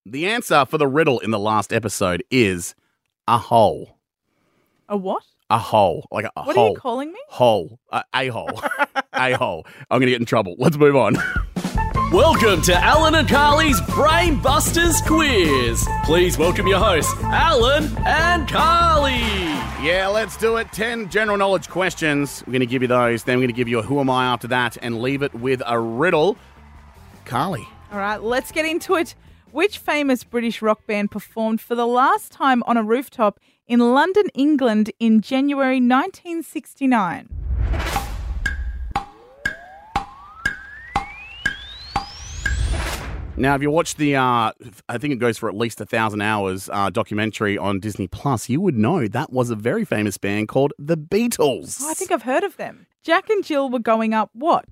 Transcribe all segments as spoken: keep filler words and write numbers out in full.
The answer for the riddle in the last episode is a hole. A what? A hole. Like a, a what hole. What are you calling me? Hole. Uh, a hole. a hole. I'm going to get in trouble. Let's move on. Welcome to Alan and Carly's Brain Busters Quiz. Please welcome your hosts, Alan and Carly. Yeah, let's do it. ten general knowledge questions. We're going to give you those. Then we're going to give you a who am I after that and leave it with a riddle. Carly. All right, let's get into it. Which famous British rock band performed for the last time on a rooftop in London, England in January nineteen sixty-nine? Now, if you watch the, uh, I think it goes for at least a thousand hours uh, documentary on Disney Plus, you would know that was a very famous band called The Beatles. Oh, I think I've heard of them. Jack and Jill were going up what?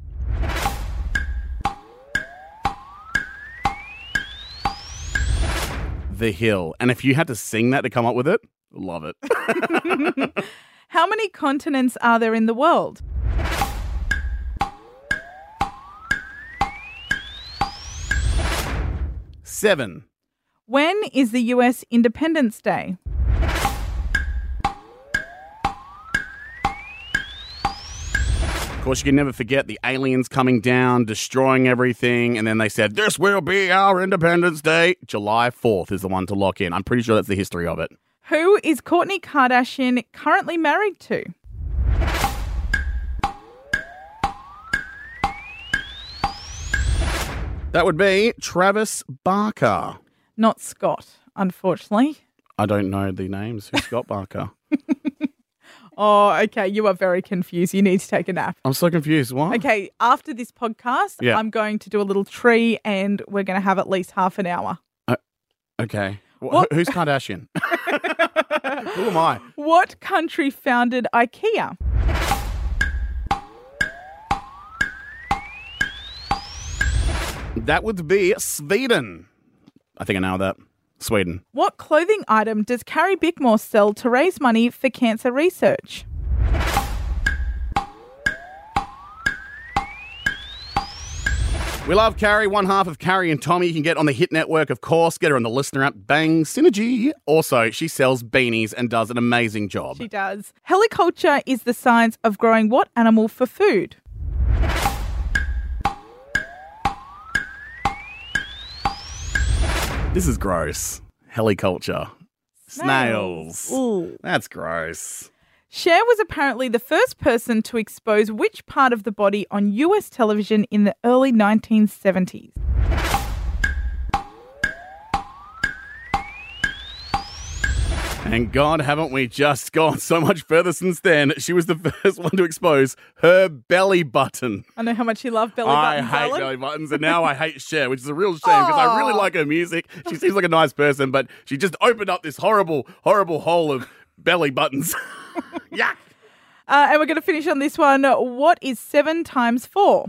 The Hill. And if you had to sing that to come up with it, love it. How many continents are there in the world? Seven. When is the U S Independence Day? Of course, you can never forget the aliens coming down, destroying everything, and then they said, this will be our Independence Day. July fourth is the one to lock in. I'm pretty sure that's the history of it. Who is Kourtney Kardashian currently married to? That would be Travis Barker. Not Scott, unfortunately. I don't know the names. Who's Scott Barker? Oh, okay. You are very confused. You need to take a nap. I'm so confused. What? Okay, after this podcast, Yeah. I'm going to do a little tree and we're going to have at least half an hour. Uh, okay. Wh- What? Who's Kardashian? Who am I? What country founded IKEA? That would be Sweden. I think I know that. Sweden. What clothing item does Carrie Bickmore sell to raise money for cancer research? We love Carrie. One half of Carrie and Tommy you can get on the Hit Network, of course. Get her on the Listener app. Bang Synergy. Also, she sells beanies and does an amazing job. She does. Heliculture is the science of growing what animal for food? This is gross. Heliculture. Snails. Ooh. That's gross. Cher was apparently the first person to expose which part of the body on U S television in the early nineteen seventies? And God, haven't we just gone so much further since then? She was the first one to expose her belly button. I know how much you love belly I buttons, hate Alan. belly buttons, and now I hate Cher, which is a real shame because I really Aw. like her music. She seems like a nice person, but she just opened up this horrible, horrible hole of belly buttons. Yeah. Uh, and we're going to finish on this one. What is seven times four?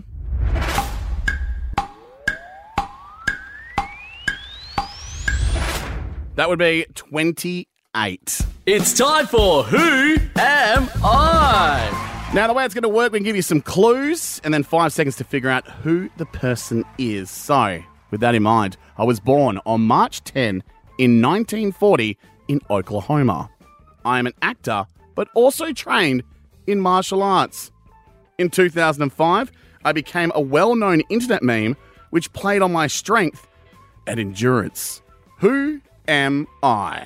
That would be twenty-eight. It's time for Who Am I? Now, the way it's going to work, we can give you some clues and then five seconds to figure out who the person is. So, with that in mind, I was born on March tenth in nineteen forty in Oklahoma. I am an actor, but also trained in martial arts. In two thousand five, I became a well-known internet meme which played on my strength and endurance. Who am I?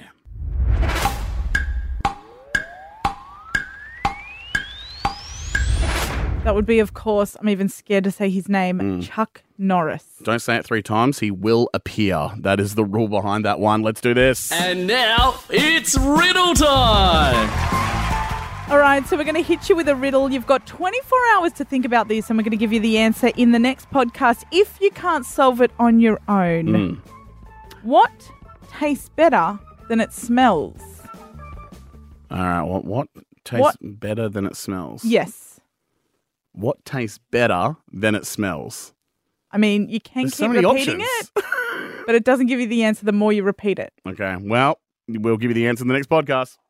That would be, of course, I'm even scared to say his name, Mm. Chuck Norris. Don't say it three times. He will appear. That is the rule behind that one. Let's do this. And now it's riddle time. All right, so we're going to hit you with a riddle. You've got twenty-four hours to think about this, and we're going to give you the answer in the next podcast if you can't solve it on your own. Mm. What tastes better than it smells? All right. What, what tastes What? better than it smells? Yes. What tastes better than it smells? I mean, you can There's keep so many repeating options. it, but it doesn't give you the answer the more you repeat it. Okay. Well, we'll give you the answer in the next podcast.